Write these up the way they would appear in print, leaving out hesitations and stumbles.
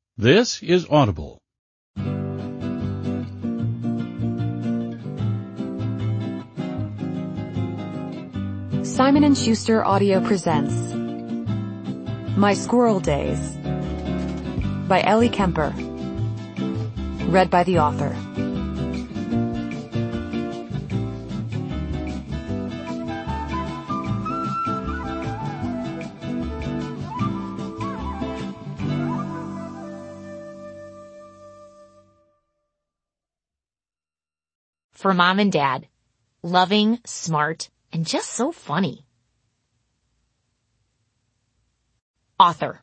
This is Audible. Simon & Schuster Audio presents My Squirrel Days by Ellie Kemper. Read by the author. For Mom and Dad, loving, smart, and just so funny. Author.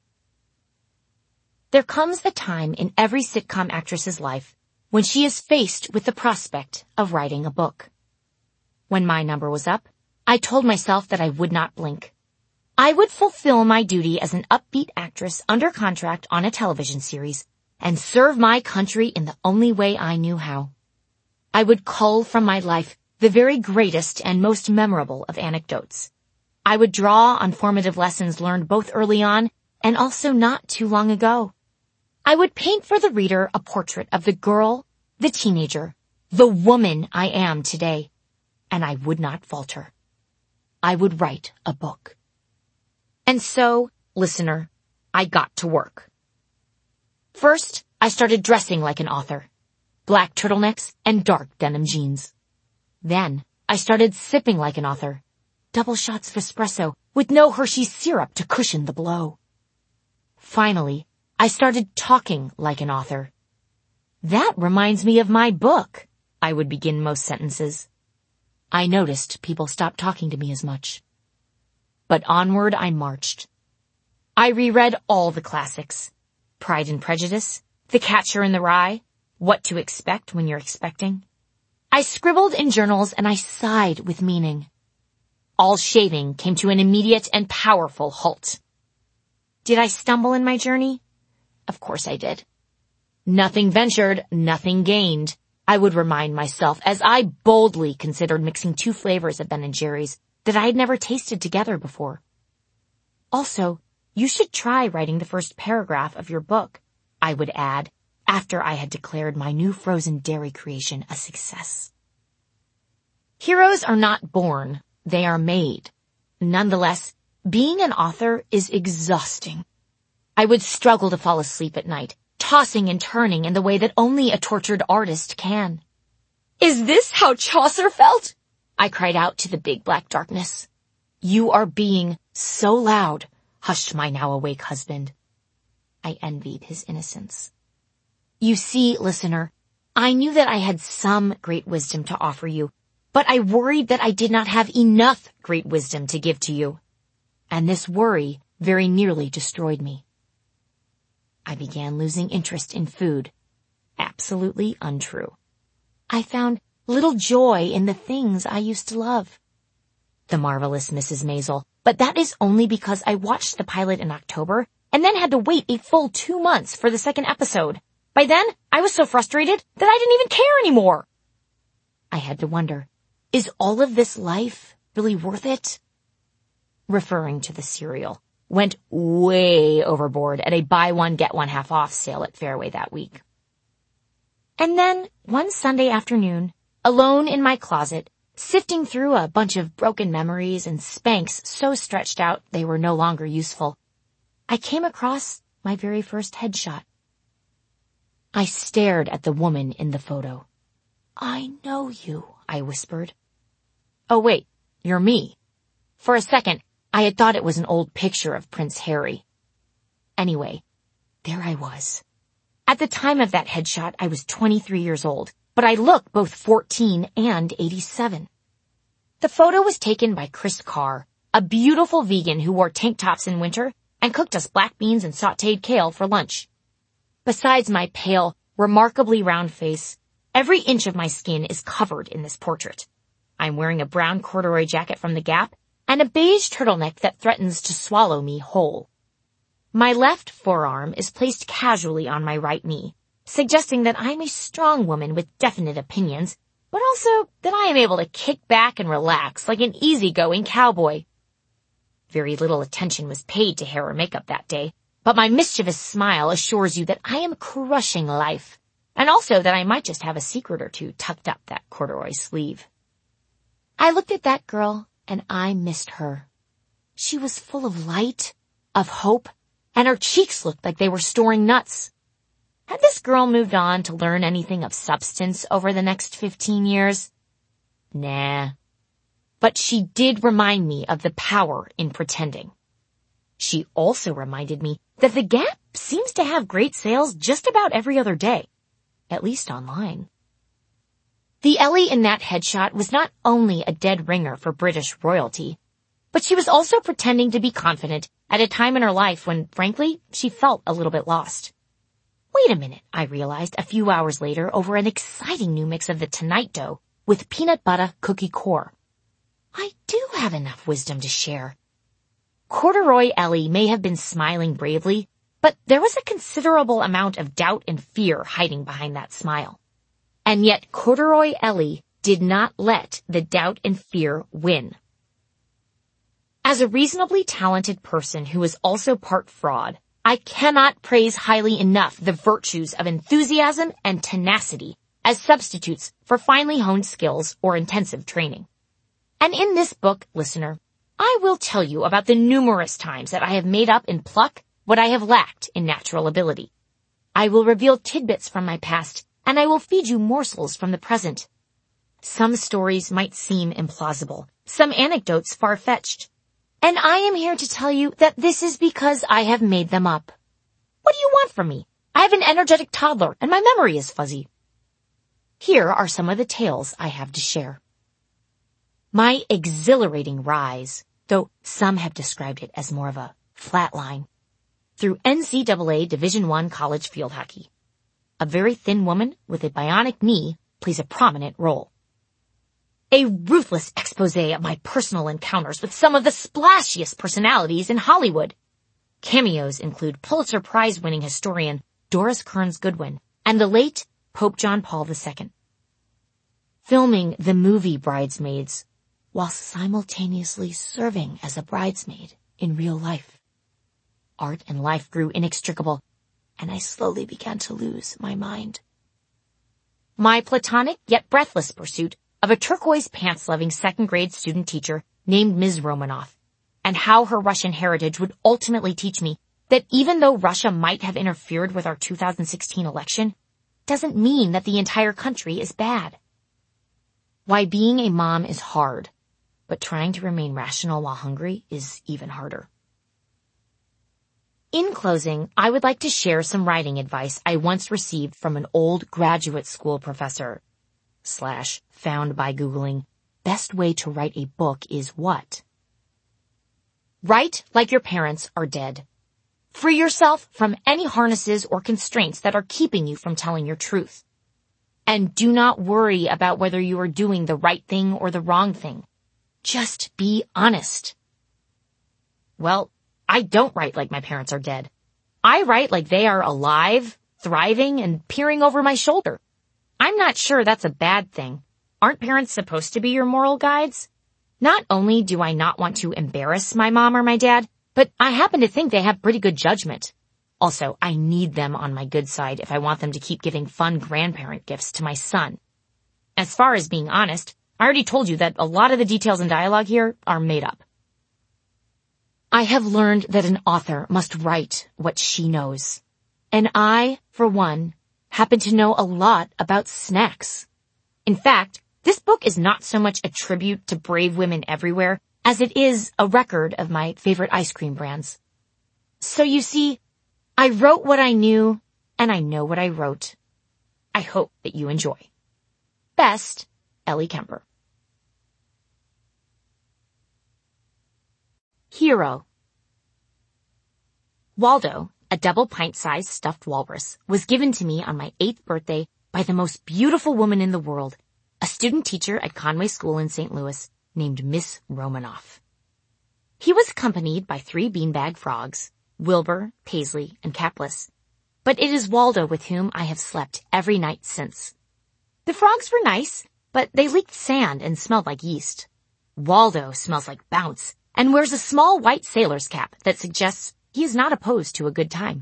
There comes the time in every sitcom actress's life when she is faced with the prospect of writing a book. When my number was up, I told myself that I would not blink. I would fulfill my duty as an upbeat actress under contract on a television series and serve my country in the only way I knew how. I would cull from my life the very greatest and most memorable of anecdotes. I would draw on formative lessons learned both early on and also not too long ago. I would paint for the reader a portrait of the girl, the teenager, the woman I am today, and I would not falter. I would write a book. And so, listener, I got to work. First, I started dressing like an author. Black turtlenecks and dark denim jeans. Then, I started sipping like an author. Double shots of espresso with no Hershey's syrup to cushion the blow. Finally, I started talking like an author. That reminds me of my book, I would begin most sentences. I noticed people stopped talking to me as much. But onward I marched. I reread all the classics. Pride and Prejudice, The Catcher in the Rye, What to Expect When You're Expecting. I scribbled in journals and I sighed with meaning. All shaving came to an immediate and powerful halt. Did I stumble in my journey? Of course I did. Nothing ventured, nothing gained, I would remind myself as I boldly considered mixing two flavors of Ben & Jerry's that I had never tasted together before. Also, you should try writing the first paragraph of your book, I would add, after I had declared my new frozen dairy creation a success. Heroes are not born, they are made. Nonetheless, being an author is exhausting. I would struggle to fall asleep at night, tossing and turning in the way that only a tortured artist can. Is this how Chaucer felt? I cried out to the big black darkness. You are being so loud, hushed my now awake husband. I envied his innocence. You see, listener, I knew that I had some great wisdom to offer you, but I worried that I did not have enough great wisdom to give to you. And this worry very nearly destroyed me. I began losing interest in food. Absolutely untrue. I found little joy in the things I used to love. The Marvelous Mrs. Maisel, but that is only because I watched the pilot in October and then had to wait a full 2 months for the second episode. By then, I was so frustrated that I didn't even care anymore. I had to wonder, is all of this life really worth it? Referring to the cereal, went way overboard at a buy one get one half off sale at Fairway that week. And then, one Sunday afternoon, alone in my closet, sifting through a bunch of broken memories and Spanx so stretched out they were no longer useful, I came across my very first headshot. I stared at the woman in the photo. I know you, I whispered. Oh wait, you're me. For a second, I had thought it was an old picture of Prince Harry. Anyway, there I was. At the time of that headshot, I was 23 years old, but I looked both 14 and 87. The photo was taken by Chris Carr, a beautiful vegan who wore tank tops in winter and cooked us black beans and sautéed kale for lunch. Besides my pale, remarkably round face, every inch of my skin is covered in this portrait. I'm wearing a brown corduroy jacket from the Gap and a beige turtleneck that threatens to swallow me whole. My left forearm is placed casually on my right knee, suggesting that I'm a strong woman with definite opinions, but also that I am able to kick back and relax like an easygoing cowboy. Very little attention was paid to hair or makeup that day, but my mischievous smile assures you that I am crushing life, and also that I might just have a secret or two tucked up that corduroy sleeve. I looked at that girl, and I missed her. She was full of light, of hope, and her cheeks looked like they were storing nuts. Had this girl moved on to learn anything of substance over the next 15 years? Nah. But she did remind me of the power in pretending. She also reminded me that the Gap seems to have great sales just about every other day, at least online. The Ellie in that headshot was not only a dead ringer for British royalty, but she was also pretending to be confident at a time in her life when, frankly, she felt a little bit lost. Wait a minute, I realized a few hours later over an exciting new mix of the Tonight dough with peanut butter cookie core. I do have enough wisdom to share. Corduroy Ellie may have been smiling bravely, but there was a considerable amount of doubt and fear hiding behind that smile. And yet Corduroy Ellie did not let the doubt and fear win. As a reasonably talented person who is also part fraud, I cannot praise highly enough the virtues of enthusiasm and tenacity as substitutes for finely honed skills or intensive training. And in this book, listener, I will tell you about the numerous times that I have made up in pluck what I have lacked in natural ability. I will reveal tidbits from my past, and I will feed you morsels from the present. Some stories might seem implausible, some anecdotes far-fetched. And I am here to tell you that this is because I have made them up. What do you want from me? I have an energetic toddler, and my memory is fuzzy. Here are some of the tales I have to share. My exhilarating rise, though some have described it as more of a flat line, through NCAA Division I college field hockey. A very thin woman with a bionic knee plays a prominent role. A ruthless expose of my personal encounters with some of the splashiest personalities in Hollywood. Cameos include Pulitzer Prize-winning historian Doris Kearns Goodwin and the late Pope John Paul II. Filming the movie Bridesmaids while simultaneously serving as a bridesmaid in real life. Art and life grew inextricable, and I slowly began to lose my mind. My platonic yet breathless pursuit of a turquoise pants-loving second-grade student teacher named Ms. Romanoff, and how her Russian heritage would ultimately teach me that even though Russia might have interfered with our 2016 election, doesn't mean that the entire country is bad. Why being a mom is hard, but trying to remain rational while hungry is even harder. In closing, I would like to share some writing advice I once received from an old graduate school professor / found by Googling, best way to write a book is what? Write like your parents are dead. Free yourself from any harnesses or constraints that are keeping you from telling your truth. And do not worry about whether you are doing the right thing or the wrong thing. Just be honest. Well, I don't write like my parents are dead. I write like they are alive, thriving, and peering over my shoulder. I'm not sure that's a bad thing. Aren't parents supposed to be your moral guides? Not only do I not want to embarrass my mom or my dad, but I happen to think they have pretty good judgment. Also, I need them on my good side if I want them to keep giving fun grandparent gifts to my son. As far as being honest, I already told you that a lot of the details and dialogue here are made up. I have learned that an author must write what she knows. And I, for one, happen to know a lot about snacks. In fact, this book is not so much a tribute to brave women everywhere as it is a record of my favorite ice cream brands. So you see, I wrote what I knew, and I know what I wrote. I hope that you enjoy. Best, Ellie Kemper. Hero. Waldo, a double pint-sized stuffed walrus, was given to me on my 8th birthday by the most beautiful woman in the world, a student teacher at Conway School in St. Louis named Miss Romanoff. He was accompanied by 3 beanbag frogs, Wilbur, Paisley, and Capless. But it is Waldo with whom I have slept every night since. The frogs were nice, but they leaked sand and smelled like yeast. Waldo smells like bounce and wears a small white sailor's cap that suggests he is not opposed to a good time.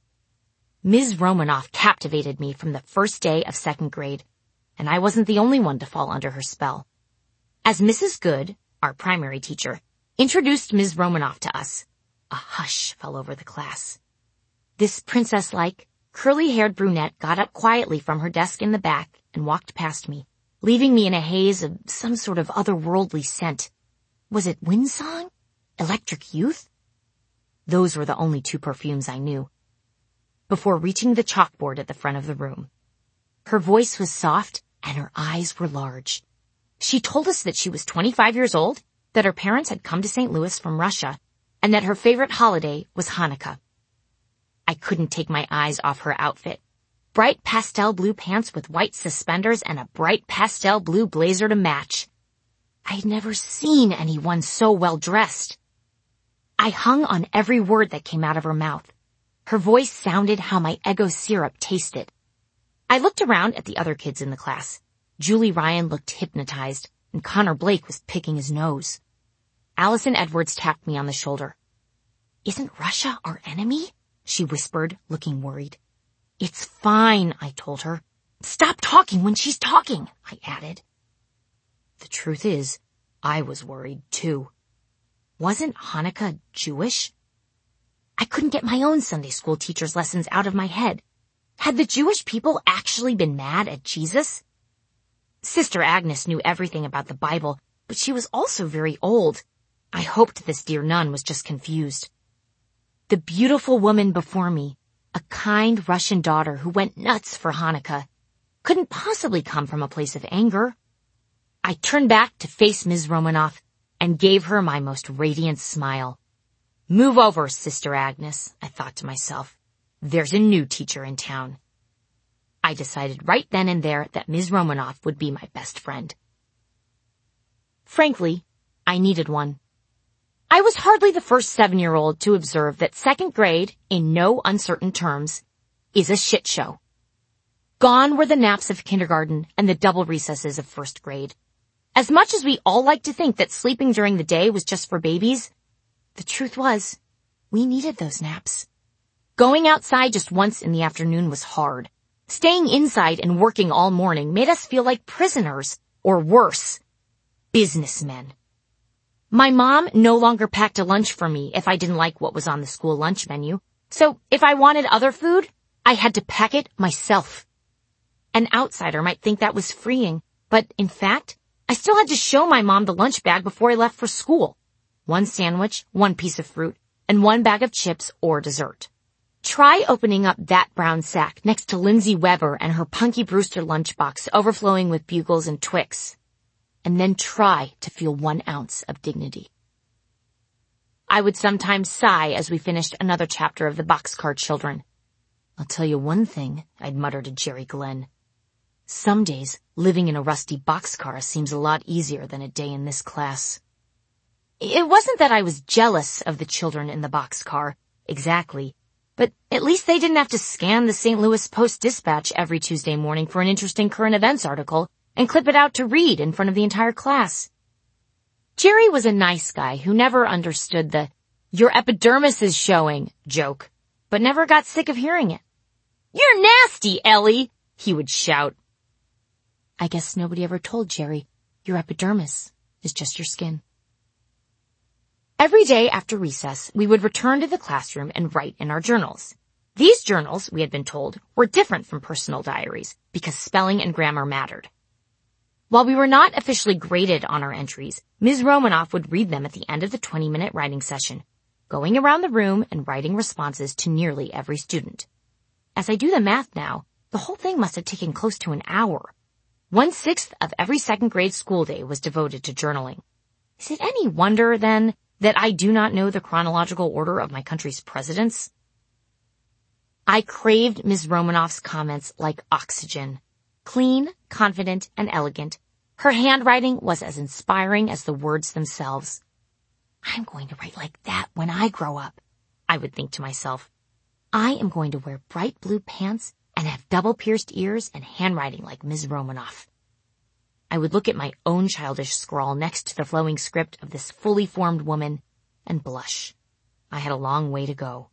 Ms. Romanoff captivated me from the first day of second grade, and I wasn't the only one to fall under her spell. As Mrs. Good, our primary teacher, introduced Ms. Romanoff to us, a hush fell over the class. This princess-like, curly-haired brunette got up quietly from her desk in the back and walked past me, leaving me in a haze of some sort of otherworldly scent. Was it Windsong? Electric Youth? Those were the only two perfumes I knew. Before reaching the chalkboard at the front of the room, her voice was soft and her eyes were large. She told us that she was 25 years old, that her parents had come to St. Louis from Russia, and that her favorite holiday was Hanukkah. I couldn't take my eyes off her outfit. Bright pastel blue pants with white suspenders and a bright pastel blue blazer to match. I'd never seen anyone so well dressed. I hung on every word that came out of her mouth. Her voice sounded how my Eggo syrup tasted. I looked around at the other kids in the class. Julie Ryan looked hypnotized, and Connor Blake was picking his nose. Allison Edwards tapped me on the shoulder. "Isn't Russia our enemy?" she whispered, looking worried. "It's fine," I told her. "Stop talking when she's talking," I added. The truth is, I was worried too. Wasn't Hanukkah Jewish? I couldn't get my own Sunday school teacher's lessons out of my head. Had the Jewish people actually been mad at Jesus? Sister Agnes knew everything about the Bible, but she was also very old. I hoped this dear nun was just confused. The beautiful woman before me, a kind Russian daughter who went nuts for Hanukkah, couldn't possibly come from a place of anger. I turned back to face Ms. Romanoff and gave her my most radiant smile. "Move over, Sister Agnes," I thought to myself. There's a new teacher in town. I decided right then and there that Ms. Romanoff would be my best friend. Frankly, I needed one. I was hardly the first 7-year-old to observe that second grade, in no uncertain terms, is a shit show. Gone were the naps of kindergarten and the double recesses of first grade. As much as we all like to think that sleeping during the day was just for babies, the truth was, we needed those naps. Going outside just once in the afternoon was hard. Staying inside and working all morning made us feel like prisoners, or worse, businessmen. My mom no longer packed a lunch for me if I didn't like what was on the school lunch menu, so if I wanted other food, I had to pack it myself. An outsider might think that was freeing, but in fact, I still had to show my mom the lunch bag before I left for school. 1 sandwich, 1 piece of fruit, and 1 bag of chips or dessert. Try opening up that brown sack next to Lindsay Weber and her Punky Brewster lunchbox overflowing with Bugles and Twix, and then try to feel 1 ounce of dignity. I would sometimes sigh as we finished another chapter of the Boxcar Children. "I'll tell you one thing," I'd mutter to Jerry Glenn. "Some days, living in a rusty boxcar seems a lot easier than a day in this class." It wasn't that I was jealous of the children in the boxcar, exactly, but at least they didn't have to scan the St. Louis Post-Dispatch every Tuesday morning for an interesting current events article and clip it out to read in front of the entire class. Jerry was a nice guy who never understood the "your epidermis is showing" joke, but never got sick of hearing it. "You're nasty, Ellie," he would shout. I guess nobody ever told Jerry, your epidermis is just your skin. Every day after recess, we would return to the classroom and write in our journals. These journals, we had been told, were different from personal diaries because spelling and grammar mattered. While we were not officially graded on our entries, Ms. Romanoff would read them at the end of the 20-minute writing session, going around the room and writing responses to nearly every student. As I do the math now, the whole thing must have taken close to an hour. 1/6 of every second grade school day was devoted to journaling. Is it any wonder, then, that I do not know the chronological order of my country's presidents? I craved Ms. Romanoff's comments like oxygen. Clean, confident, and elegant, her handwriting was as inspiring as the words themselves. I'm going to write like that when I grow up, I would think to myself. I am going to wear bright blue pants and have double-pierced ears and handwriting like Ms. Romanoff. I would look at my own childish scrawl next to the flowing script of this fully formed woman and blush. I had a long way to go.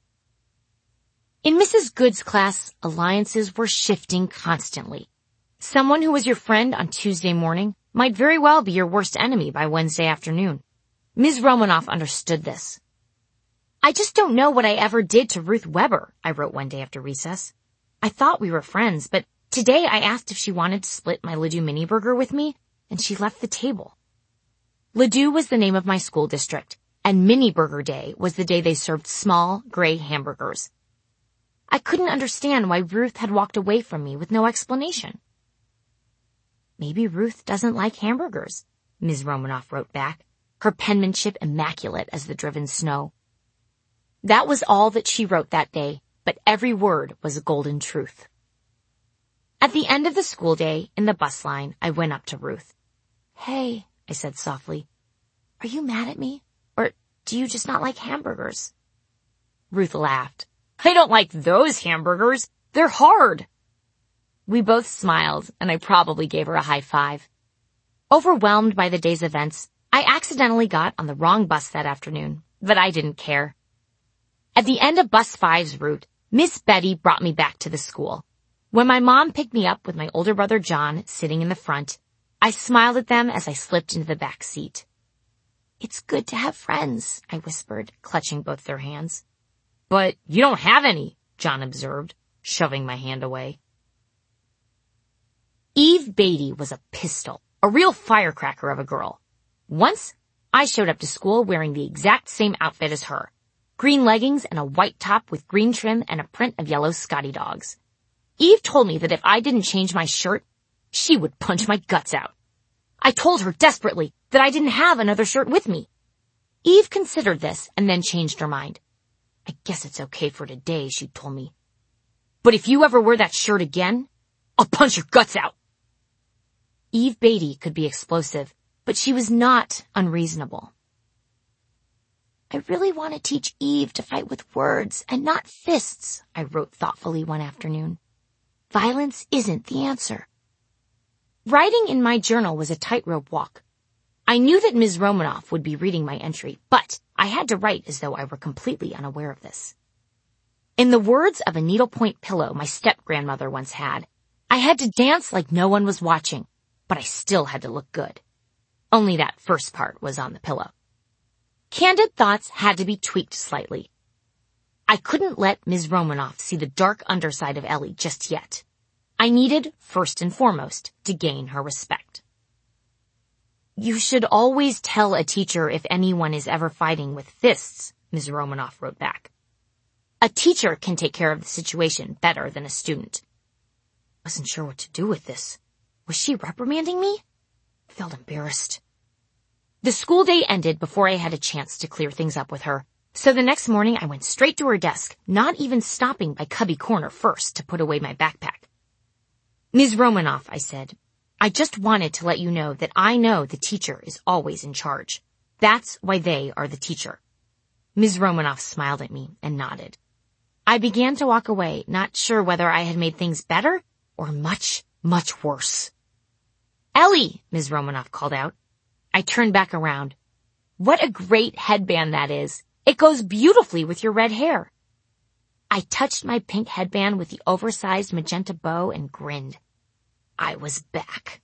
In Mrs. Good's class, alliances were shifting constantly. Someone who was your friend on Tuesday morning might very well be your worst enemy by Wednesday afternoon. Ms. Romanoff understood this. I just don't know what I ever did to Ruth Weber, I wrote one day after recess. I thought we were friends, but today I asked if she wanted to split my Ladue mini burger with me, and she left the table. Ladue was the name of my school district, and Mini Burger Day was the day they served small, gray hamburgers. I couldn't understand why Ruth had walked away from me with no explanation. Maybe Ruth doesn't like hamburgers, Ms. Romanoff wrote back, her penmanship immaculate as the driven snow. That was all that she wrote that day, but every word was a golden truth. At the end of the school day, in the bus line, I went up to Ruth. Hey, I said softly, are you mad at me? Or do you just not like hamburgers? Ruth laughed. I don't like those hamburgers. They're hard. We both smiled, and I probably gave her a high five. Overwhelmed by the day's events, I accidentally got on the wrong bus that afternoon, but I didn't care. At the end of Bus 5's route, Miss Betty brought me back to the school. When my mom picked me up with my older brother John sitting in the front, I smiled at them as I slipped into the back seat. It's good to have friends, I whispered, clutching both their hands. But you don't have any, John observed, shoving my hand away. Eve Beatty was a pistol, a real firecracker of a girl. Once, I showed up to school wearing the exact same outfit as her. Green leggings and a white top with green trim and a print of yellow Scotty dogs. Eve told me that if I didn't change my shirt, she would punch my guts out. I told her desperately that I didn't have another shirt with me. Eve considered this and then changed her mind. I guess it's okay for today, she told me. But if you ever wear that shirt again, I'll punch your guts out. Eve Beatty could be explosive, but she was not unreasonable. I really want to teach Eve to fight with words and not fists, I wrote thoughtfully one afternoon. Violence isn't the answer. Writing in my journal was a tightrope walk. I knew that Ms. Romanoff would be reading my entry, but I had to write as though I were completely unaware of this. In the words of a needlepoint pillow my step-grandmother once had, I had to dance like no one was watching, but I still had to look good. Only that first part was on the pillow. Candid thoughts had to be tweaked slightly. I couldn't let Ms. Romanoff see the dark underside of Ellie just yet. I needed, first and foremost, to gain her respect. You should always tell a teacher if anyone is ever fighting with fists, Ms. Romanoff wrote back. A teacher can take care of the situation better than a student. I wasn't sure what to do with this. Was she reprimanding me? I felt embarrassed. The school day ended before I had a chance to clear things up with her, so the next morning I went straight to her desk, not even stopping by Cubby Corner first to put away my backpack. Ms. Romanoff, I said, I just wanted to let you know that I know the teacher is always in charge. That's why they are the teacher. Ms. Romanoff smiled at me and nodded. I began to walk away, not sure whether I had made things better or much, much worse. Ellie, Ms. Romanoff called out. I turned back around. What a great headband that is. It goes beautifully with your red hair. I touched my pink headband with the oversized magenta bow and grinned. I was back.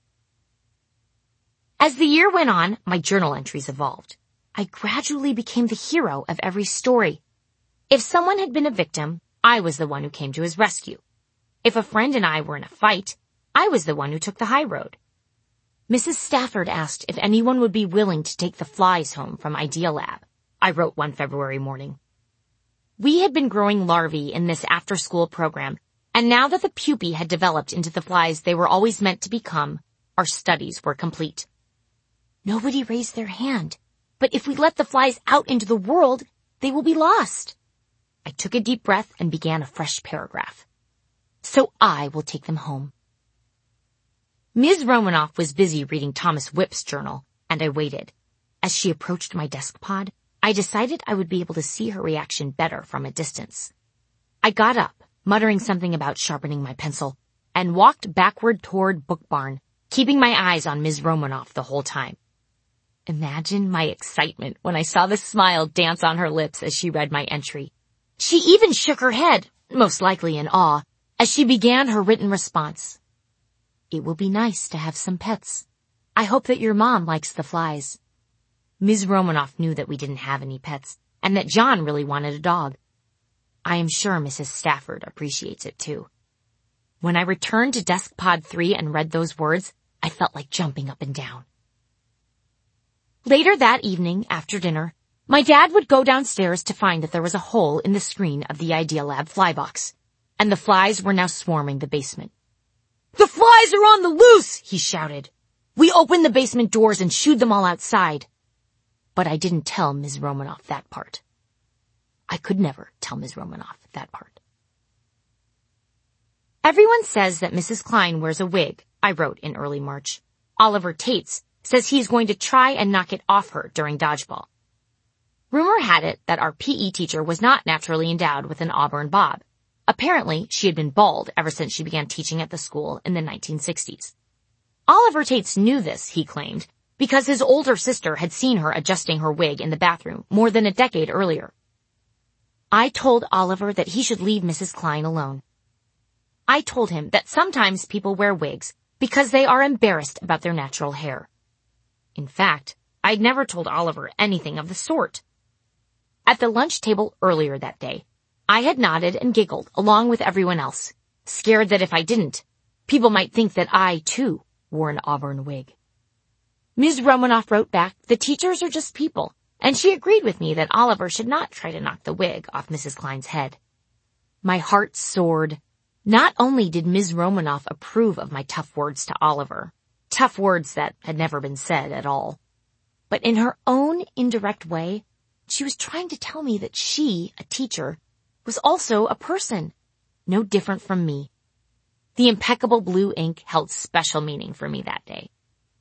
As the year went on, my journal entries evolved. I gradually became the hero of every story. If someone had been a victim, I was the one who came to his rescue. If a friend and I were in a fight, I was the one who took the high road. Mrs. Stafford asked if anyone would be willing to take the flies home from Idea Lab, I wrote one February morning. We had been growing larvae in this after-school program, and now that the pupae had developed into the flies they were always meant to become, our studies were complete. Nobody raised their hand, but if we let the flies out into the world, they will be lost. I took a deep breath and began a fresh paragraph. So I will take them home. Ms. Romanoff was busy reading Thomas Whipp's journal, and I waited. As she approached my desk pod, I decided I would be able to see her reaction better from a distance. I got up, muttering something about sharpening my pencil, and walked backward toward Book Barn, keeping my eyes on Ms. Romanoff the whole time. Imagine my excitement when I saw the smile dance on her lips as she read my entry. She even shook her head, most likely in awe, as she began her written response. It will be nice to have some pets. I hope that your mom likes the flies. Ms. Romanoff knew that we didn't have any pets, and that John really wanted a dog. I am sure Mrs. Stafford appreciates it too. When I returned to desk pod 3 and read those words, I felt like jumping up and down. Later that evening, after dinner, my dad would go downstairs to find that there was a hole in the screen of the Idealab fly box, and the flies were now swarming the basement. The flies are on the loose, he shouted. We opened the basement doors and shooed them all outside. But I didn't tell Ms. Romanoff that part. I could never tell Ms. Romanoff that part. Everyone says that Mrs. Klein wears a wig, I wrote in early March. Oliver Tates says he's going to try and knock it off her during dodgeball. Rumor had it that our PE teacher was not naturally endowed with an auburn bob. Apparently, she had been bald ever since she began teaching at the school in the 1960s. Oliver Tates knew this, he claimed, because his older sister had seen her adjusting her wig in the bathroom more than a decade earlier. I told Oliver that he should leave Mrs. Klein alone. I told him that sometimes people wear wigs because they are embarrassed about their natural hair. In fact, I'd never told Oliver anything of the sort. At the lunch table earlier that day, I had nodded and giggled along with everyone else, scared that if I didn't, people might think that I, too, wore an auburn wig. Ms. Romanoff wrote back, the teachers are just people, and she agreed with me that Oliver should not try to knock the wig off Mrs. Klein's head. My heart soared. Not only did Ms. Romanoff approve of my tough words to Oliver, tough words that had never been said at all, but in her own indirect way, she was trying to tell me that she, a teacher, was also a person, no different from me. The impeccable blue ink held special meaning for me that day.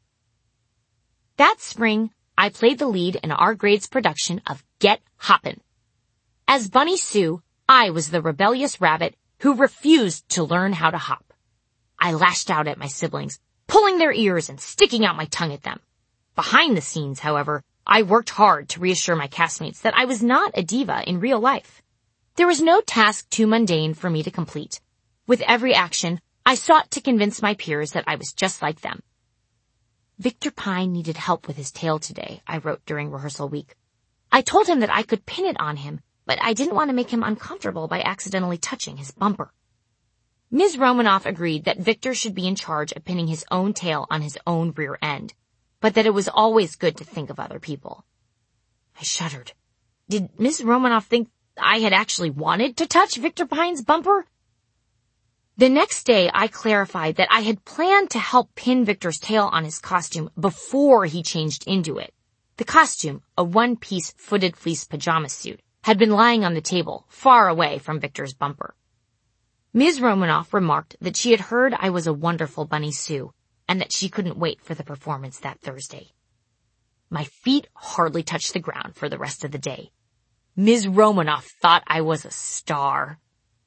That spring, I played the lead in our grade's production of Get Hoppin'. As Bunny Sue, I was the rebellious rabbit who refused to learn how to hop. I lashed out at my siblings, pulling their ears and sticking out my tongue at them. Behind the scenes, however, I worked hard to reassure my castmates that I was not a diva in real life. There was no task too mundane for me to complete. With every action, I sought to convince my peers that I was just like them. Victor Pine needed help with his tail today, I wrote during rehearsal week. I told him that I could pin it on him, but I didn't want to make him uncomfortable by accidentally touching his bumper. Ms. Romanoff agreed that Victor should be in charge of pinning his own tail on his own rear end, but that it was always good to think of other people. I shuddered. Did Ms. Romanoff think I had actually wanted to touch Victor Pine's bumper? The next day, I clarified that I had planned to help pin Victor's tail on his costume before he changed into it. The costume, a one-piece footed fleece pajama suit, had been lying on the table, far away from Victor's bumper. Ms. Romanoff remarked that she had heard I was a wonderful Bunny Sue, and that she couldn't wait for the performance that Thursday. My feet hardly touched the ground for the rest of the day. Ms. Romanoff thought I was a star.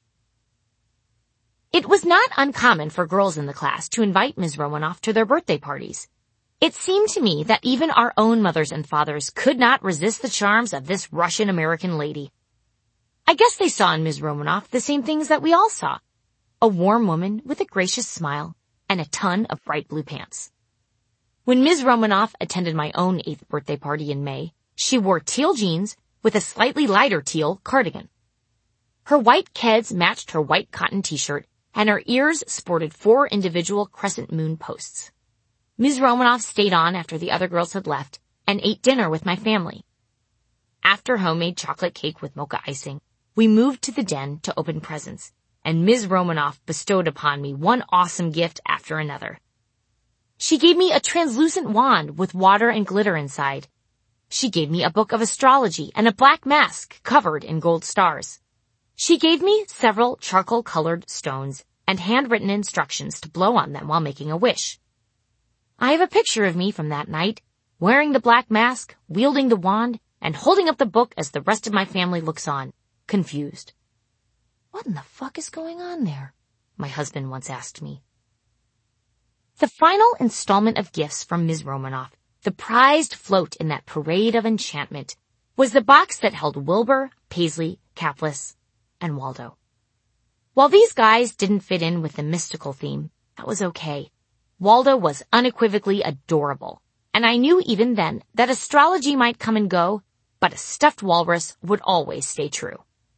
It was not uncommon for girls in the class to invite Ms. Romanoff to their birthday parties. It seemed to me that even our own mothers and fathers could not resist the charms of this Russian-American lady. I guess they saw in Ms. Romanoff the same things that we all saw. A warm woman with a gracious smile and a ton of bright blue pants. When Ms. Romanoff attended my own 8th birthday party in May, she wore teal jeans with a slightly lighter teal cardigan. Her white Keds matched her white cotton t-shirt, and her ears sported 4 individual crescent moon posts. Ms. Romanoff stayed on after the other girls had left and ate dinner with my family. After homemade chocolate cake with mocha icing, we moved to the den to open presents, and Ms. Romanoff bestowed upon me one awesome gift after another. She gave me a translucent wand with water and glitter inside. She gave me a book of astrology and a black mask covered in gold stars. She gave me several charcoal-colored stones and handwritten instructions to blow on them while making a wish. I have a picture of me from that night, wearing the black mask, wielding the wand, and holding up the book as the rest of my family looks on, confused. What in the fuck is going on there? My husband once asked me. The final installment of gifts from Ms. Romanoff the prized float in that parade of enchantment, was the box that held Wilbur, Paisley, Capless, and Waldo. While these guys didn't fit in with the mystical theme, that was okay. Waldo was unequivocally adorable, and I knew even then that astrology might come and go, but a stuffed walrus would always stay true.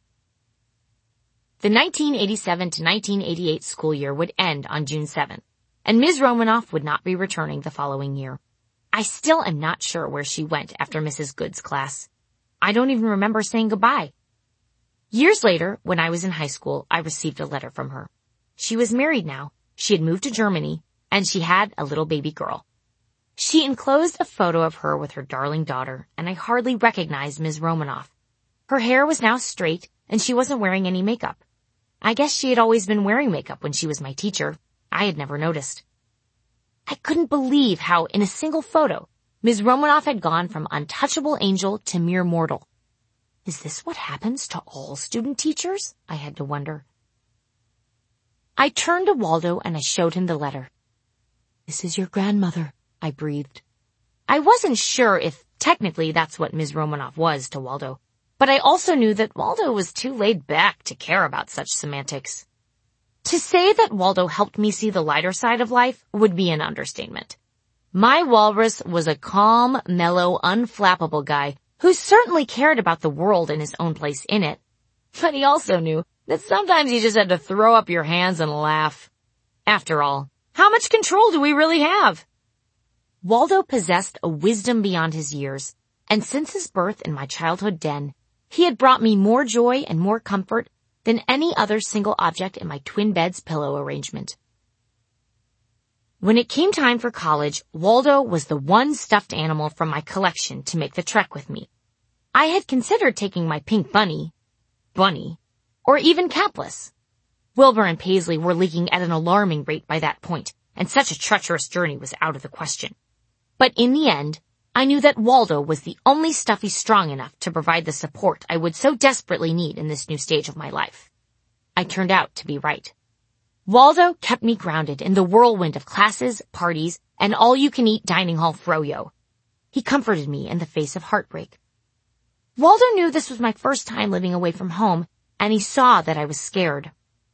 The 1987 to 1988 school year would end on June 7th, and Ms. Romanoff would not be returning the following year. I still am not sure where she went after Mrs. Good's class. I don't even remember saying goodbye. Years later, when I was in high school, I received a letter from her. She was married now, she had moved to Germany, and she had a little baby girl. She enclosed a photo of her with her darling daughter, and I hardly recognized Ms. Romanoff. Her hair was now straight, and she wasn't wearing any makeup. I guess she had always been wearing makeup when she was my teacher. I had never noticed. I couldn't believe how, in a single photo, Ms. Romanoff had gone from untouchable angel to mere mortal. Is this what happens to all student teachers? I had to wonder. I turned to Waldo and I showed him the letter. This is your grandmother, I breathed. I wasn't sure if technically that's what Ms. Romanoff was to Waldo, but I also knew that Waldo was too laid back to care about such semantics. To say that Waldo helped me see the lighter side of life would be an understatement. My walrus was a calm, mellow, unflappable guy who certainly cared about the world and his own place in it. But he also knew that sometimes you just had to throw up your hands and laugh. After all, how much control do we really have? Waldo possessed a wisdom beyond his years, and since his birth in my childhood den, he had brought me more joy and more comfort than any other single object in my twin bed's pillow arrangement. When it came time for college, Waldo was the one stuffed animal from my collection to make the trek with me. I had considered taking my pink bunny, or even Capless. Wilbur and Paisley were leaking at an alarming rate by that point, and such a treacherous journey was out of the question. But in the end, I knew that Waldo was the only stuffy strong enough to provide the support I would so desperately need in this new stage of my life. I turned out to be right. Waldo kept me grounded in the whirlwind of classes, parties, and all-you-can-eat dining hall froyo. He comforted me in the face of heartbreak. Waldo knew this was my first time living away from home, and he saw that I was scared.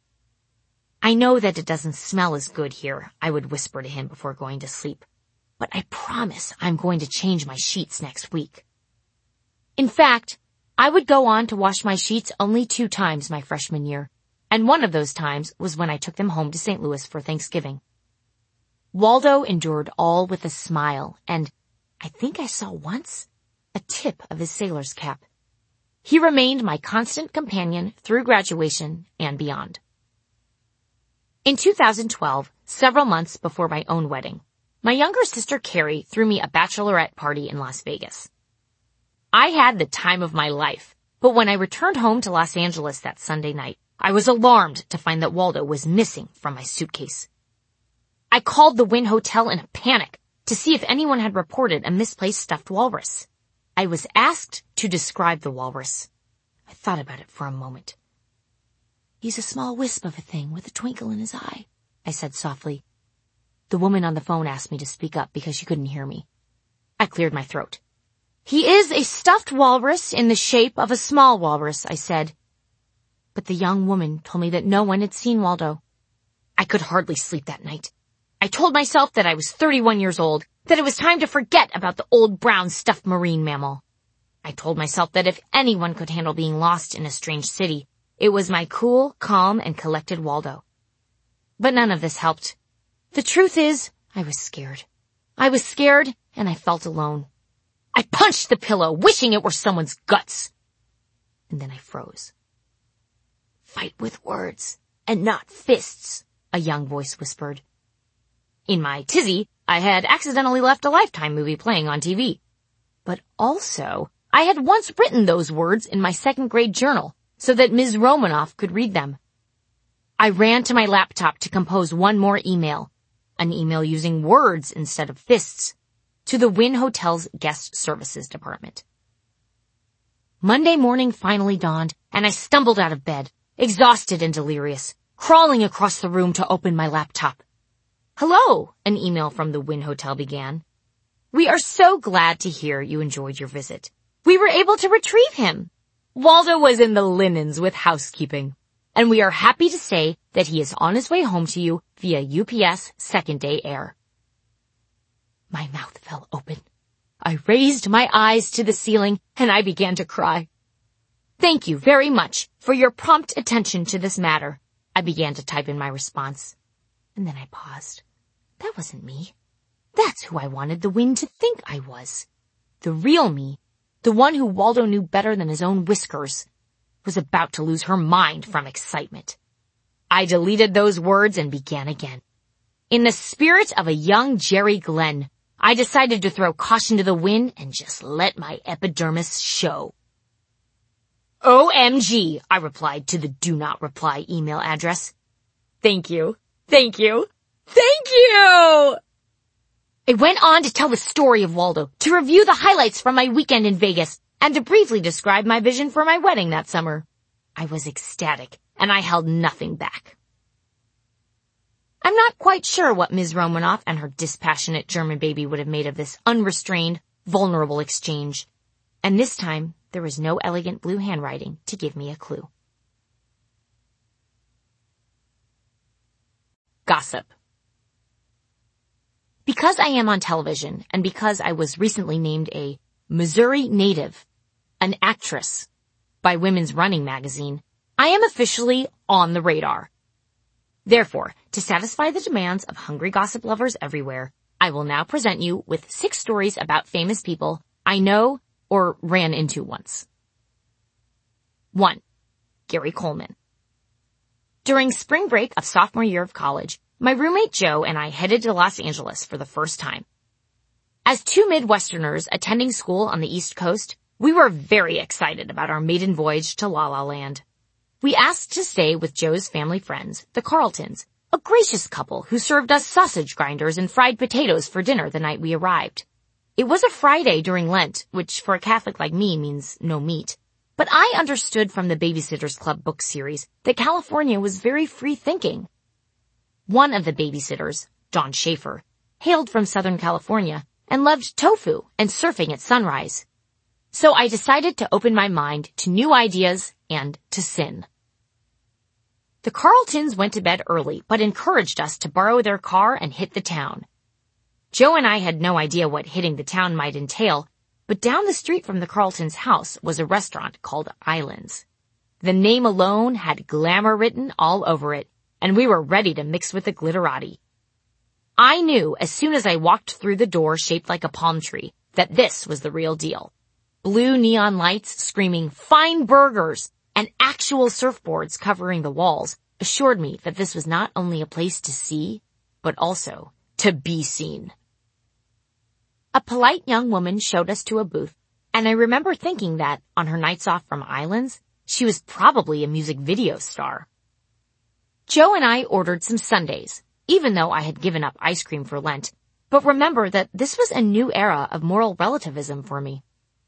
I know that it doesn't smell as good here, I would whisper to him before going to sleep. But I promise I'm going to change my sheets next week. In fact, I would go on to wash my sheets only 2 times my freshman year, and one of those times was when I took them home to St. Louis for Thanksgiving. Waldo endured all with a smile, and I think I saw once a tip of his sailor's cap. He remained my constant companion through graduation and beyond. In 2012, several months before my own wedding, my younger sister Carrie threw me a bachelorette party in Las Vegas. I had the time of my life, but when I returned home to Los Angeles that Sunday night, I was alarmed to find that Waldo was missing from my suitcase. I called the Wynn Hotel in a panic to see if anyone had reported a misplaced stuffed walrus. I was asked to describe the walrus. I thought about it for a moment. He's a small wisp of a thing with a twinkle in his eye, I said softly. The woman on the phone asked me to speak up because she couldn't hear me. I cleared my throat. He is a stuffed walrus in the shape of a small walrus, I said. But the young woman told me that no one had seen Waldo. I could hardly sleep that night. I told myself that I was 31 years old, that it was time to forget about the old brown stuffed marine mammal. I told myself that if anyone could handle being lost in a strange city, it was my cool, calm, and collected Waldo. But none of this helped. The truth is, I was scared. I was scared, and I felt alone. I punched the pillow, wishing it were someone's guts. And then I froze. Fight with words, and not fists, a young voice whispered. In my tizzy, I had accidentally left a Lifetime movie playing on TV. But also, I had once written those words in my 2nd grade journal so that Ms. Romanoff could read them. I ran to my laptop to compose one more email, an email using words instead of fists, to the Wynn Hotel's guest services department. Monday morning finally dawned, and I stumbled out of bed, exhausted and delirious, crawling across the room to open my laptop. Hello, an email from the Wynn Hotel began. We are so glad to hear you enjoyed your visit. We were able to retrieve him. Waldo was in the linens with housekeeping, and we are happy to say that he is on his way home to you via UPS second-day air. My mouth fell open. I raised my eyes to the ceiling, and I began to cry. Thank you very much for your prompt attention to this matter. I began to type in my response, and then I paused. That wasn't me. That's who I wanted the wind to think I was. The real me, the one who Waldo knew better than his own whiskers, was about to lose her mind from excitement. I deleted those words and began again. In the spirit of a young Jerry Glenn, I decided to throw caution to the wind and just let my epidermis show. OMG, I replied to the do not reply email address. Thank you. Thank you. Thank you! I went on to tell the story of Waldo, to review the highlights from my weekend in Vegas, and to briefly describe my vision for my wedding that summer. I was ecstatic, and I held nothing back. I'm not quite sure what Ms. Romanoff and her dispassionate German baby would have made of this unrestrained, vulnerable exchange. And this time, there was no elegant blue handwriting to give me a clue. Gossip. Because I am on television, and because I was recently named a Missouri native, an actress, by Women's Running magazine, I am officially on the radar. Therefore, to satisfy the demands of hungry gossip lovers everywhere, I will now present you with 6 stories about famous people I know or ran into once. 1. Gary Coleman. During spring break of sophomore year of college, my roommate Joe and I headed to Los Angeles for the first time. As 2 Midwesterners attending school on the East Coast, we were very excited about our maiden voyage to La La Land. We asked to stay with Joe's family friends, the Carltons, a gracious couple who served us sausage grinders and fried potatoes for dinner the night we arrived. It was a Friday during Lent, which for a Catholic like me means no meat. But I understood from the Babysitters Club book series that California was very free-thinking. One of the babysitters, Dawn Schaefer, hailed from Southern California and loved tofu and surfing at sunrise. So I decided to open my mind to new ideas and to sin. The Carltons went to bed early, but encouraged us to borrow their car and hit the town. Joe and I had no idea what hitting the town might entail, but down the street from the Carltons' house was a restaurant called Islands. The name alone had glamour written all over it, and we were ready to mix with the glitterati. I knew as soon as I walked through the door shaped like a palm tree that this was the real deal. Blue neon lights screaming fine burgers and actual surfboards covering the walls assured me that this was not only a place to see, but also to be seen. A polite young woman showed us to a booth, and I remember thinking that, on her nights off from Islands, she was probably a music video star. Joe and I ordered some sundaes, even though I had given up ice cream for Lent, but remember that this was a new era of moral relativism for me.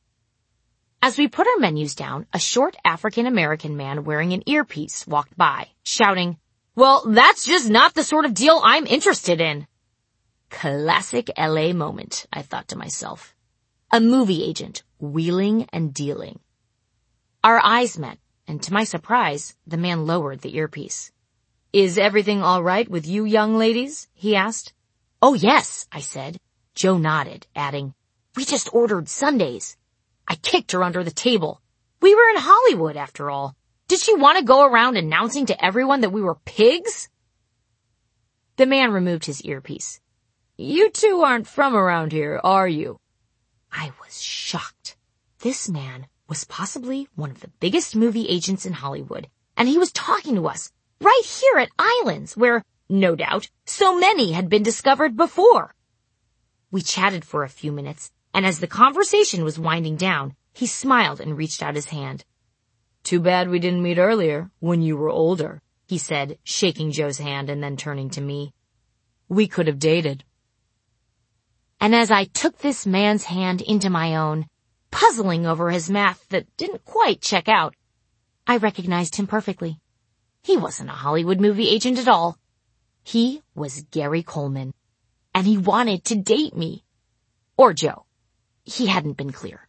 As we put our menus down, a short African-American man wearing an earpiece walked by, shouting, "Well, that's just not the sort of deal I'm interested in." Classic LA moment, I thought to myself. A movie agent, wheeling and dealing. Our eyes met, and to my surprise, the man lowered the earpiece. "Is everything all right with you young ladies?" he asked. "Oh yes," I said. Joe nodded, adding, "We just ordered sundaes." I kicked her under the table. We were in Hollywood, after all. Did she want to go around announcing to everyone that we were pigs? The man removed his earpiece. "You two aren't from around here, are you?" I was shocked. This man was possibly one of the biggest movie agents in Hollywood, and he was talking to us right here at Islands, where, no doubt, so many had been discovered before. We chatted for a few minutes, and as the conversation was winding down, he smiled and reached out his hand. "Too bad we didn't meet earlier, when you were older," he said, shaking Joe's hand and then turning to me. "We could have dated." And as I took this man's hand into my own, puzzling over his math that didn't quite check out, I recognized him perfectly. He wasn't a Hollywood movie agent at all. He was Gary Coleman, and he wanted to date me. Or Joe. He hadn't been clear.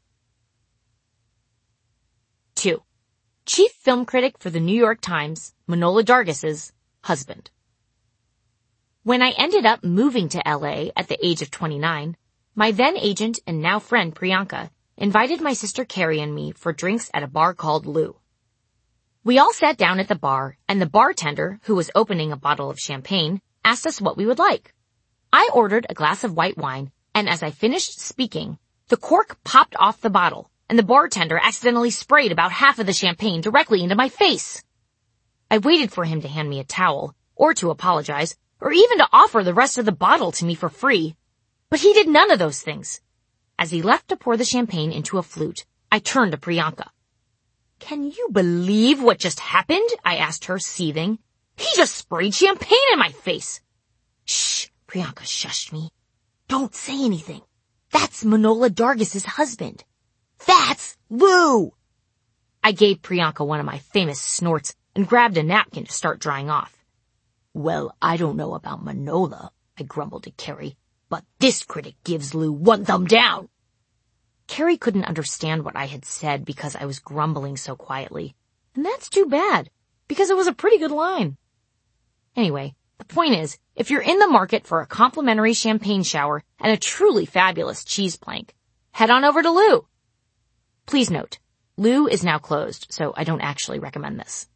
2. Chief film critic for the New York Times, Manohla Dargis's husband. When I ended up moving to LA at the age of 29, my then agent and now friend Priyanka invited my sister Carrie and me for drinks at a bar called Lou. We all sat down at the bar, and the bartender, who was opening a bottle of champagne, asked us what we would like. I ordered a glass of white wine, and as I finished speaking, the cork popped off the bottle, and the bartender accidentally sprayed about half of the champagne directly into my face. I waited for him to hand me a towel, or to apologize, or even to offer the rest of the bottle to me for free, but he did none of those things. As he left to pour the champagne into a flute, I turned to Priyanka. "Can you believe what just happened?" I asked her, seething. "He just sprayed champagne in my face." "Shh," Priyanka shushed me. "Don't say anything. That's Manohla Dargis's husband. That's Lou." I gave Priyanka one of my famous snorts and grabbed a napkin to start drying off. "Well, I don't know about Manohla," I grumbled to Carrie, "but this critic gives Lou one thumb down." Carrie couldn't understand what I had said because I was grumbling so quietly. And that's too bad, because it was a pretty good line. Anyway, the point is, if you're in the market for a complimentary champagne shower and a truly fabulous cheese plank, head on over to Lou. Please note, Lou is now closed, so I don't actually recommend this.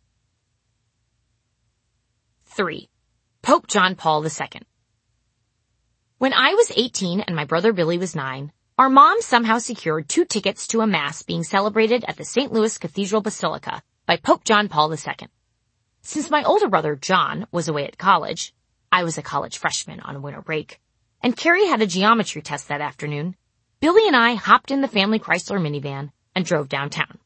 3. Pope John Paul II. When I was 18 and my brother Billy was 9, our mom somehow secured 2 tickets to a mass being celebrated at the St. Louis Cathedral Basilica by Pope John Paul II. Since my older brother John was away at college, I was a college freshman on winter break, and Carrie had a geometry test that afternoon, Billy and I hopped in the family Chrysler minivan and drove downtown.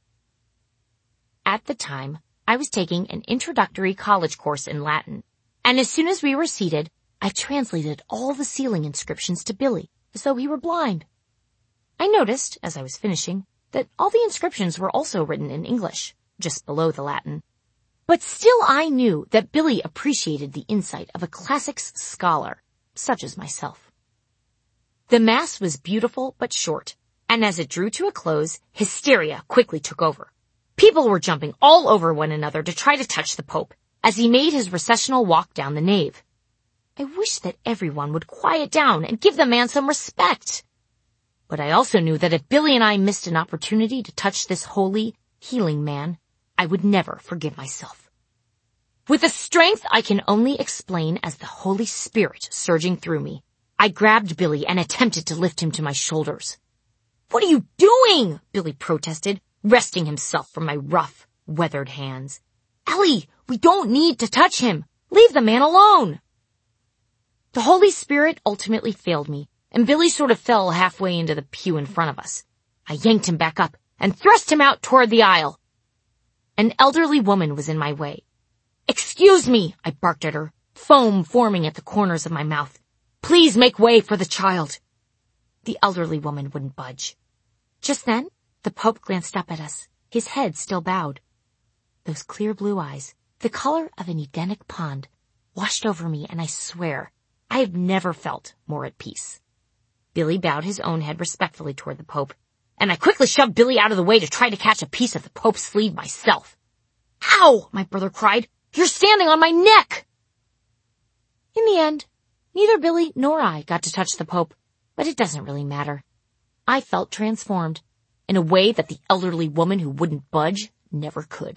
At the time, I was taking an introductory college course in Latin, and as soon as we were seated, I translated all the ceiling inscriptions to Billy, as though he were blind. I noticed, as I was finishing, that all the inscriptions were also written in English, just below the Latin. But still I knew that Billy appreciated the insight of a classics scholar, such as myself. The Mass was beautiful but short, and as it drew to a close, hysteria quickly took over. People were jumping all over one another to try to touch the Pope, as he made his processional walk down the nave. I wish that everyone would quiet down and give the man some respect. But I also knew that if Billy and I missed an opportunity to touch this holy, healing man, I would never forgive myself. With a strength I can only explain as the Holy Spirit surging through me, I grabbed Billy and attempted to lift him to my shoulders. "What are you doing?" Billy protested, wresting himself from my rough, weathered hands. "Ellie, we don't need to touch him. Leave the man alone." The Holy Spirit ultimately failed me, and Billy sort of fell halfway into the pew in front of us. I yanked him back up and thrust him out toward the aisle. An elderly woman was in my way. "Excuse me," I barked at her, foam forming at the corners of my mouth. "Please make way for the child." The elderly woman wouldn't budge. Just then, the Pope glanced up at us, his head still bowed. Those clear blue eyes, the color of an Edenic pond, washed over me, and I swear, I have never felt more at peace. Billy bowed his own head respectfully toward the Pope, and I quickly shoved Billy out of the way to try to catch a piece of the Pope's sleeve myself. "Ow!" my brother cried. "You're standing on my neck!" In the end, neither Billy nor I got to touch the Pope, but it doesn't really matter. I felt transformed, in a way that the elderly woman who wouldn't budge never could.